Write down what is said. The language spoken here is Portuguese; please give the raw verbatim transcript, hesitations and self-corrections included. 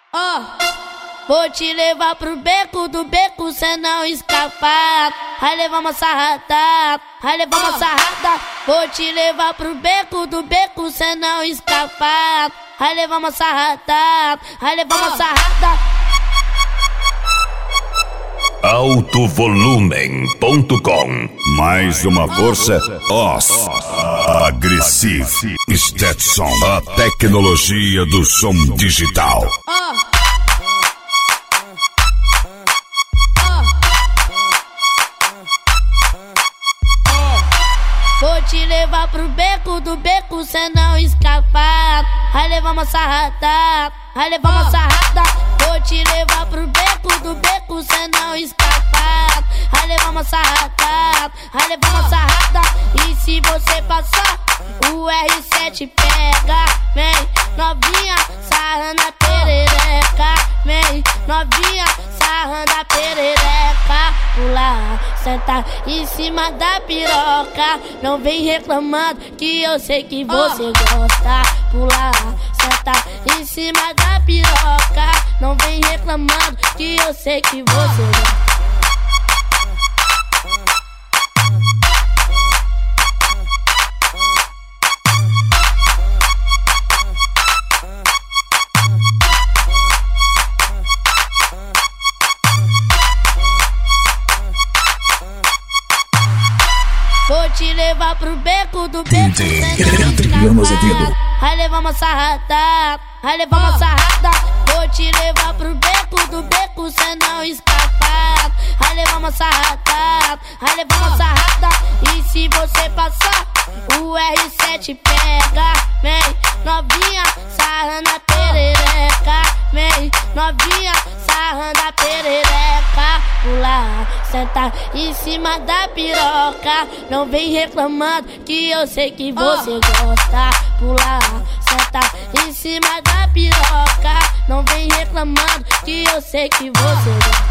Ó, vou te levar pro beco, do beco cê não escapar. Vai levar uma sarrada, vai levar uma sarrada. Vou te levar pro beco, do beco cê não escapar. Vai levar uma sarrada, vai levar uma sarrada. alto volume ponto com. Mais uma força, Os Agressive Stetson, a tecnologia do som digital. Ó, vou te levar pro beco, do beco cê não escapar. Vai levar uma sarrada, vai levar uma sarrada. Vou te levar pro beco, do beco cê não escapar. Vai levar uma sarrada, vai levar uma sarrada. E se você passar, o R sete pega. Vem novinha, sarrando a perereca. Vem novinha, sarrando a perereca. Pular, sentar em cima da piroca. Não vem reclamando que eu sei que você gosta. Pular, sentar em cima da piroca. Não vem reclamando que eu sei que você gosta. Vou te levar pro beco, do beco cê não escapar. Vai levar uma sarrada, vai levar uma sarrada. Vou te levar pro beco, do beco cê não escapar. Vai levar uma sarrada, vai levar uma sarrada. E se você passar, o R sete pega. Vem novinha, sarrando a perereca. Vem novinha, sarrando a perereca. Pular, sentar em cima da piroca. Não vem reclamando que eu sei que você gosta. Pular, sentar em cima da piroca. Não vem reclamando que eu sei que você gosta.